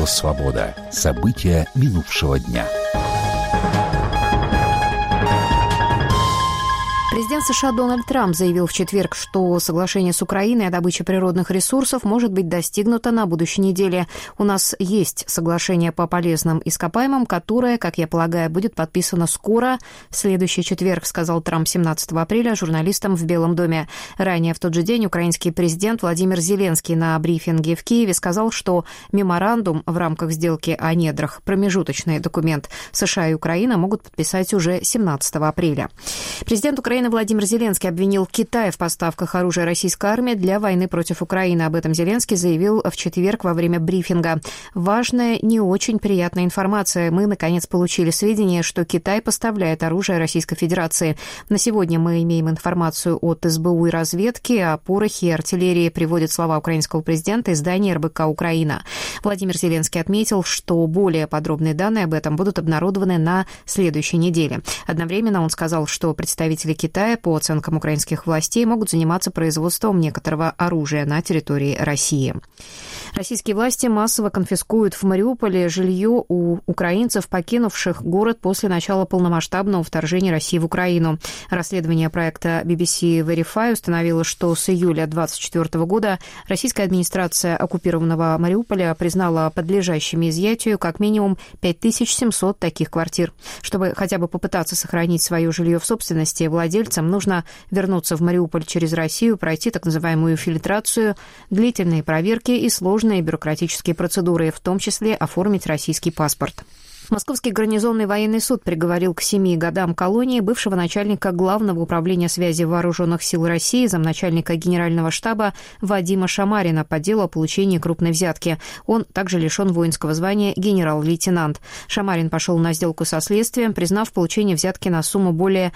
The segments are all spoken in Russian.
Радио «Свобода». События минувшего дня. Президент США Дональд Трамп заявил в четверг, что соглашение с Украиной о добыче природных ресурсов может быть достигнуто на будущей неделе. У нас есть соглашение по полезным ископаемым, которое, как я полагаю, будет подписано скоро, в следующий четверг, сказал Трамп 17 апреля журналистам в Белом доме. Ранее в тот же день украинский президент Владимир Зеленский на брифинге в Киеве сказал, что меморандум в рамках сделки о недрах, промежуточный документ, США и Украина могут подписать уже 17 апреля. Президент Украины Владимир Зеленский обвинил Китай в поставках оружия российской армии для войны против Украины. Об этом Зеленский заявил в четверг во время брифинга. Важная, не очень приятная информация. Мы, наконец, получили сведения, что Китай поставляет оружие Российской Федерации. На сегодня мы имеем информацию от СБУ и разведки о порохе и артиллерии, приводят слова украинского президента издания РБК «Украина». Владимир Зеленский отметил, что более подробные данные об этом будут обнародованы на следующей неделе. Одновременно он сказал, что представители Китая, по оценкам украинских властей, могут заниматься производством некоторого оружия на территории России. Российские власти массово конфискуют в Мариуполе жилье у украинцев, покинувших город после начала полномасштабного вторжения России в Украину. Расследование проекта BBC Verify установило, что с июля 2024 года российская администрация оккупированного Мариуполя признала подлежащими изъятию как минимум 5700 таких квартир. Чтобы хотя бы попытаться сохранить свое жилье в собственности, владельцам нужно вернуться в Мариуполь через Россию, пройти так называемую фильтрацию, длительные проверки и сложные бюрократические процедуры, в том числе оформить российский паспорт. Московский гарнизонный военный суд приговорил к 7 годам колонии бывшего начальника Главного управления связи Вооруженных сил России, замначальника Генерального штаба Вадима Шамарина по делу о получении крупной взятки. Он также лишен воинского звания генерал-лейтенант. Шамарин пошел на сделку со следствием, признав получение взятки на сумму более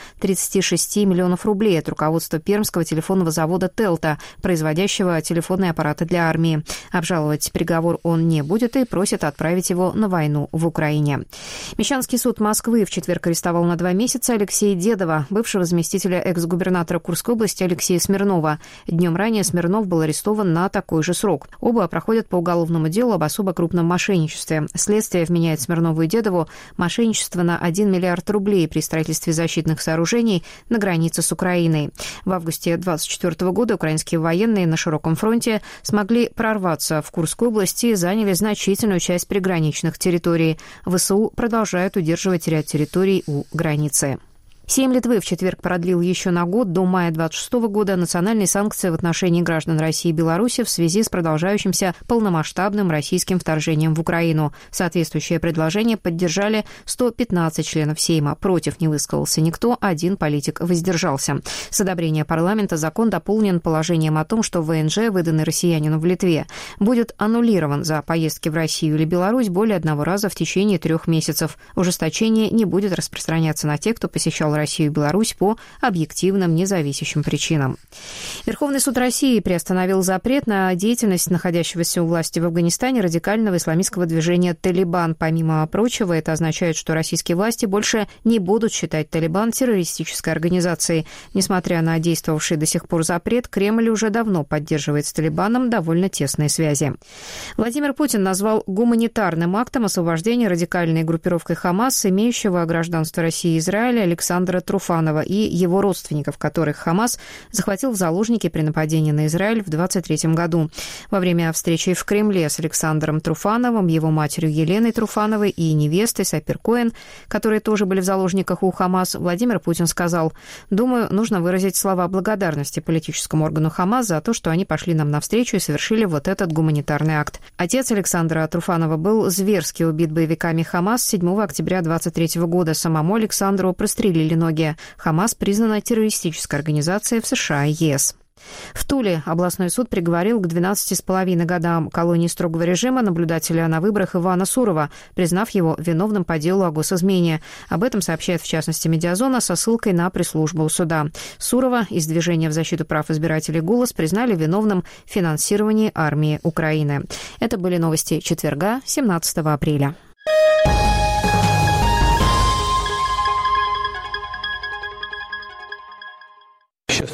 36 миллионов рублей от руководства Пермского телефонного завода «Телта», производящего телефонные аппараты для армии. Обжаловать приговор он не будет и просит отправить его на войну в Украине. Мещанский суд Москвы в четверг арестовал на 2 месяца Алексея Дедова, бывшего заместителя экс-губернатора Курской области Алексея Смирнова. Днем ранее Смирнов был арестован на такой же срок. Оба проходят по уголовному делу об особо крупном мошенничестве. Следствие вменяет Смирнову и Дедову мошенничество на 1 миллиард рублей при строительстве защитных сооружений на границе с Украиной. В августе 2024 года украинские военные на широком фронте смогли прорваться в Курскую область и заняли значительную часть приграничных территорий. ВСУ продолжают удерживать ряд территорий у границы. Сейм Литвы в четверг продлил еще на год, до мая 2026 года, национальные санкции в отношении граждан России и Беларуси в связи с продолжающимся полномасштабным российским вторжением в Украину. Соответствующее предложение поддержали 115 членов Сейма. Против не высказался никто, один политик воздержался. С одобрения парламента закон дополнен положением о том, что ВНЖ, выданный россиянину в Литве, будет аннулирован за поездки в Россию или Беларусь более одного раза в течение 3 месяцев. Ужесточение не будет распространяться на тех, кто посещал Россию и Беларусь по объективным, независящим причинам. Верховный суд России приостановил запрет на деятельность находящегося у власти в Афганистане радикального исламистского движения «Талибан». Помимо прочего, это означает, что российские власти больше не будут считать «Талибан» террористической организацией. Несмотря на действовавший до сих пор запрет, Кремль уже давно поддерживает с «Талибаном» довольно тесные связи. Владимир Путин назвал гуманитарным актом освобождения радикальной группировкой «Хамас», имеющего гражданство России и Израиля, Александра Труфанова и его родственников, которых Хамас захватил в заложники при нападении на Израиль в 2023 году. Во время встречи в Кремле с Александром Труфановым, его матерью Еленой Труфановой и невестой Сапир Коэн, которые тоже были в заложниках у Хамас, Владимир Путин сказал: «Думаю, нужно выразить слова благодарности политическому органу Хамас за то, что они пошли нам навстречу и совершили вот этот гуманитарный акт». Отец Александра Труфанова был зверски убит боевиками Хамас 7 октября 2023 года. Самому Александру прострелили ноги. Хамас признана террористической организацией в США и ЕС. В Туле областной суд приговорил к 12,5 годам колонии строгого режима наблюдателя на выборах Ивана Сурова, признав его виновным по делу о госизмене. Об этом сообщает, в частности, «Медиазона» со ссылкой на пресс-службу суда. Сурова из движения в защиту прав избирателей «Голос» признали виновным в финансировании армии Украины. Это были новости четверга, 17 апреля.